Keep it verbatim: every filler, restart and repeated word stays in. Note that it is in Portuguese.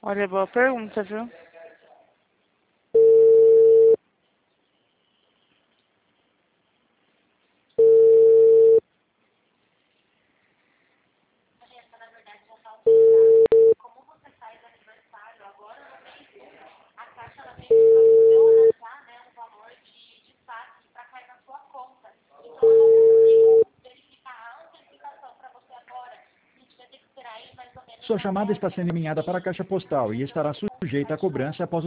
Olha, boa pergunta, viu? Sua chamada está sendo encaminhada para a caixa postal e estará sujeita a cobrança após o